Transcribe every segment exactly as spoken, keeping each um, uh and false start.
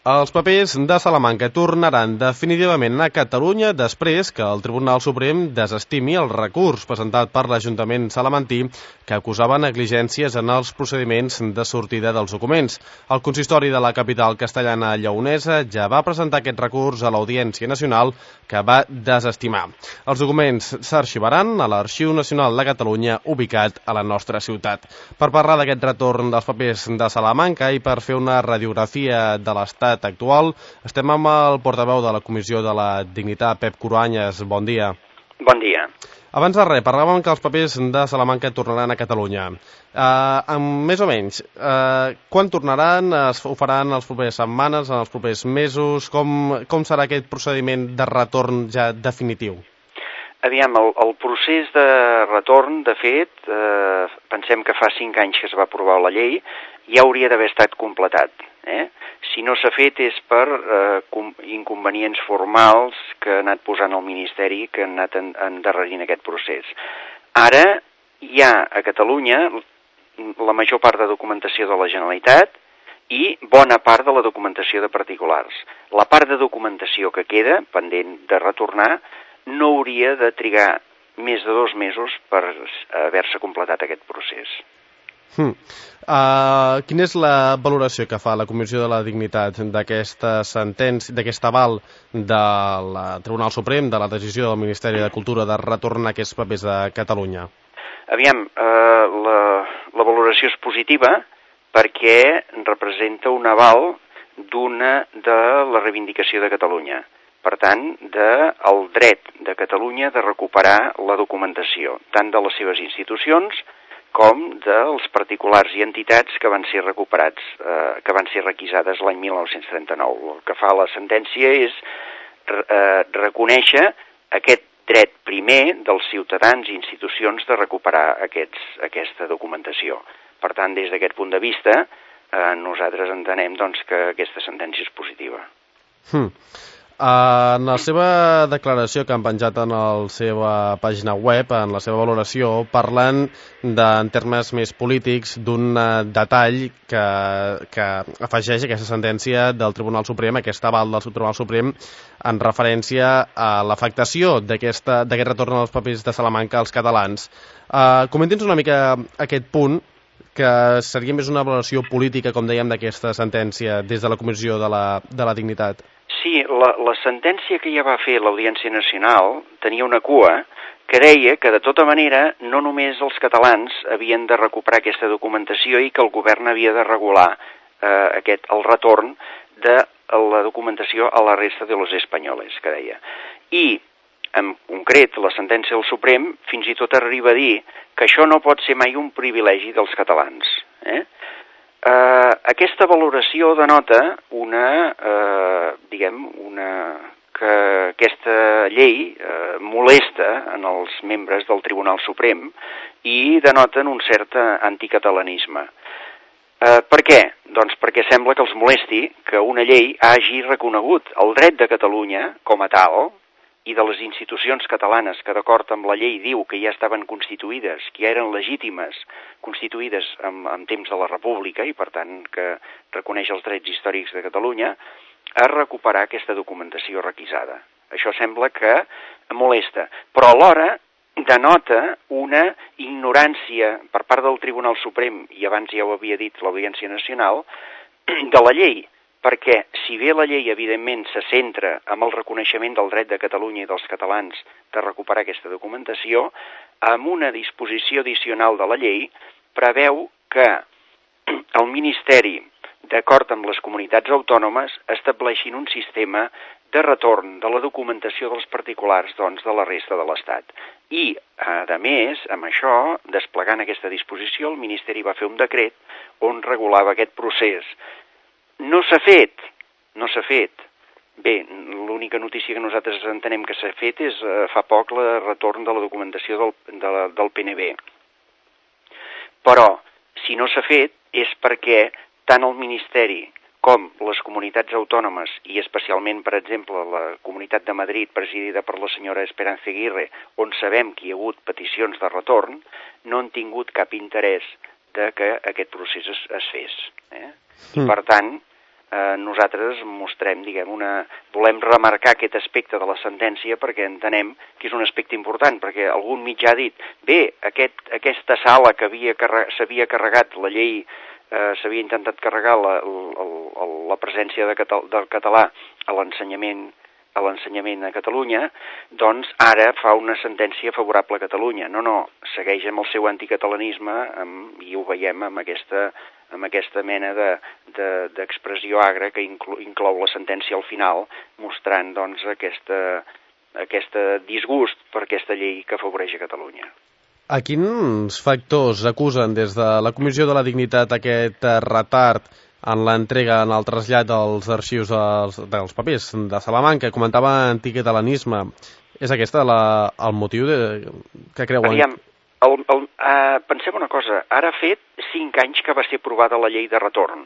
Els papers de Salamanca tornaran definitivament a Catalunya després que el Tribunal Suprem desestimi el recurs presentat per l'Ajuntament salamantí que acusava negligències en els procediments de sortida dels documents. El consistori de la capital castellana lleonesa ja va presentar aquest recurs a l'Audiència Nacional que va desestimar. Els documents s'arxivaran a l'Arxiu Nacional de Catalunya ubicat a la nostra ciutat. Per parlar d'aquest retorn dels papers de Salamanca i per fer una radiografia de l'estat actual, estem amb el portaveu de la Comissió de la Dignitat, Pep Cruanyes. Bon dia. Bon dia. Abans de res, parlàvem que els papers de Salamanca tornaran a Catalunya. Uh, amb més o menys, uh, quan tornaran? Es, ho faran les properes setmanes, en els propers mesos? Com, com serà aquest procediment de retorn ja definitiu? Aviam, el, el procés de retorn, de fet, eh, pensem que fa cinc anys que es va aprovar la llei, ja hauria d'haver estat completat. Eh? Si no s'ha fet és per eh, inconvenients formals que ha anat posant el Ministeri, que han anat en, endarrerint aquest procés. Ara hi ha a Catalunya la major part de documentació de la Generalitat i bona part de la documentació de particulars. La part de documentació que queda, pendent de retornar, no hauria de trigar més de dos mesos per haver-se completat aquest procés. Hmm. Uh, quina és la valoració que fa la Comissió de la Dignitat d'aquesta sentència, d'aquest aval del Tribunal Suprem, de la decisió del Ministeri de Cultura de retornar aquests papers de Catalunya? Aviam, uh, la, la valoració és positiva perquè representa un aval d'una de la reivindicació de Catalunya. Per tant, del dret de Catalunya de recuperar la documentació, tant de les seves institucions com dels particulars i entitats que van ser recuperats, eh, que van ser requisades l'any mil nou-cents trenta-nou. El que fa la sentència és eh, reconèixer aquest dret primer dels ciutadans i institucions de recuperar aquests, aquesta documentació. Per tant, des d'aquest punt de vista, eh, nosaltres entenem doncs, que aquesta sentència és positiva. Hmm. Uh, en la seva declaració que han penjat en la seva pàgina web, en la seva valoració, parlen de, en termes més polítics d'un uh, detall que, que afegeix aquesta sentència del Tribunal Suprem, aquest aval del Tribunal Suprem, en referència a l'afectació d'aquest retorn dels papers de Salamanca als catalans. Uh, Comenti'ns una mica aquest punt, que seria més una valoració política, com dèiem, d'aquesta sentència des de la Comissió de la, de la Dignitat. Sí, la, la sentència que ja va fer l'Audiència Nacional tenia una cua que deia que, de tota manera, no només els catalans havien de recuperar aquesta documentació i que el govern havia de regular eh, aquest, el retorn de la documentació a la resta de los espanyoles, que deia. I, en concret, la sentència del Suprem fins i tot arriba a dir que això no pot ser mai un privilegi dels catalans. Eh? Uh, aquesta valoració denota una, uh, diguem, una, que aquesta llei uh, molesta en els membres del Tribunal Suprem i denoten un cert anticatalanisme. Uh, per què? Doncs perquè sembla que els molesti que una llei hagi reconegut el dret de Catalunya com a tal i de les institucions catalanes que, d'acord amb la llei, diu que ja estaven constituïdes, que ja eren legítimes, constituïdes en, en temps de la República i, per tant, que reconeix els drets històrics de Catalunya, a recuperar aquesta documentació requisada. Això sembla que molesta, però alhora denota una ignorància per part del Tribunal Suprem, i abans ja ho havia dit l'Audiència Nacional, de la llei, perquè si bé la llei, evidentment, se centra en el reconeixement del dret de Catalunya i dels catalans de recuperar aquesta documentació, amb una disposició addicional de la llei preveu que el Ministeri, d'acord amb les comunitats autònomes, estableixin un sistema de retorn de la documentació dels particulars, doncs, de la resta de l'Estat. I, a més, amb això, desplegant aquesta disposició, el Ministeri va fer un decret on regulava aquest procés. No s'ha fet, no s'ha fet. Bé, l'única notícia que nosaltres entenem que s'ha fet és eh, fa poc el retorn de la documentació del, de la, del P N B. Però, si no s'ha fet, és perquè tant el Ministeri com les comunitats autònomes, i especialment, per exemple, la Comunitat de Madrid, presidida per la senyora Esperanza Aguirre, on sabem que hi ha hagut peticions de retorn, no han tingut cap interès de que aquest procés es, es fes. Eh? I, per tant, eh, nosaltres mostrem, diguem, una... volem remarcar aquest aspecte de la sentència perquè entenem que és un aspecte important, perquè algun mitjà ha dit, bé, aquest, aquesta sala que havia carre... s'havia carregat la llei, eh, s'havia intentat carregar la, la, la, la presència de catal... del català a l'ensenyament a l'ensenyament a Catalunya, doncs ara fa una sentència favorable a Catalunya. No, no, segueix amb el seu anticatalanisme amb, i ho veiem amb aquesta, amb aquesta mena d'expressió de, de, agra que inclou, inclou la sentència al final, mostrant doncs aquesta, aquesta disgust per aquesta llei que afavoreix a Catalunya. A quins factors acusen des de la Comissió de la Dignitat aquest retard en l'entrega, en el trasllat dels arxius dels, dels papers de Salamanca? Comentava anticatalanisme. És aquest la, el motiu de, que creuen? Aviam, el, el, uh, pensem una cosa. Ara ha fet cinc anys que va ser aprovada la llei de retorn.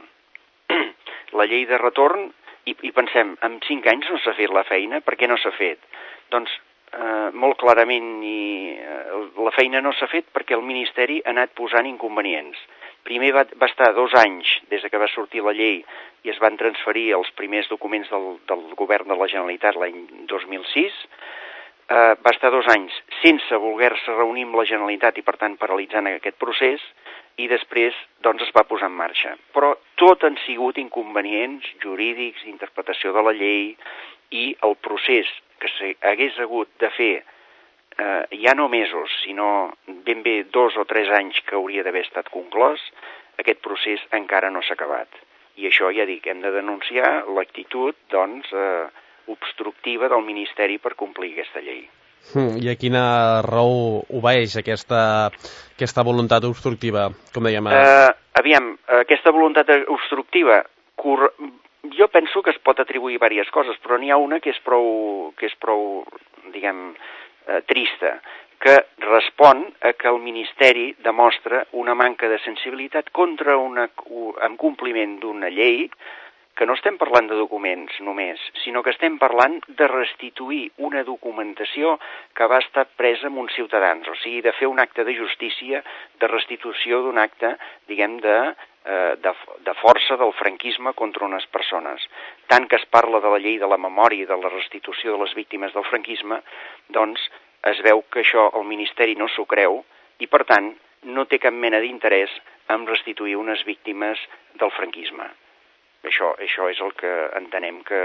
La llei de retorn, i, i pensem, en cinc anys no s'ha fet la feina. Per què no s'ha fet? Doncs uh, molt clarament i, uh, la feina no s'ha fet perquè el Ministeri ha anat posant inconvenients. Primer va, va estar dos anys des que va sortir la llei i es van transferir els primers documents del, del govern de la Generalitat l'any dos mil sis. Eh, va estar dos anys sense voler-se reunir amb la Generalitat i, per tant, paralitzant aquest procés, i després doncs, es va posar en marxa. Però tot han sigut inconvenients jurídics, d'interpretació de la llei, i el procés que s'hagués hagut de fer Uh, ja no mesos, sinó ben bé dos o tres anys que hauria d'haver estat conclòs, aquest procés encara no s'ha acabat. I això, ja dic, hem de denunciar l'actitud, doncs, uh, obstructiva del Ministeri per complir aquesta llei. Mm, I a quina raó obeeix aquesta, aquesta voluntat obstructiva, com dèiem? Uh, aviam, aquesta voluntat obstructiva, cor... jo penso que es pot atribuir diverses coses, però n'hi ha una que és prou, que és prou, diguem, Eh, trista, que respon a que el Ministeri demostra una manca de sensibilitat contra una, en compliment d'una llei, que no estem parlant de documents només, sinó que estem parlant de restituir una documentació que va estar presa amb uns ciutadans, o sigui, de fer un acte de justícia, de restitució d'un acte, diguem, de, eh, de, de força del franquisme contra unes persones. Tant que es parla de la llei de la memòria i de la restitució de les víctimes del franquisme, doncs es veu que això el Ministeri no s'ho creu i, per tant, no té cap mena d'interès en restituir unes víctimes del franquisme. Això, això és el que entenem que,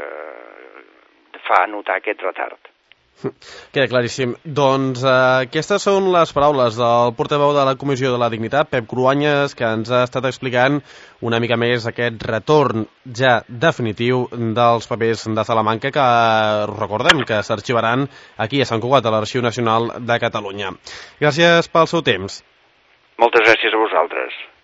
que fa notar aquest retard. Queda claríssim. Doncs eh, aquestes són les paraules del portaveu de la Comissió de la Dignitat, Pep Cruanyes, que ens ha estat explicant una mica més aquest retorn ja definitiu dels papers de Salamanca, que recordem que s'arxivaran aquí a Sant Cugat, a l'Arxiu Nacional de Catalunya. Gràcies pel seu temps. Moltes gràcies a vosaltres.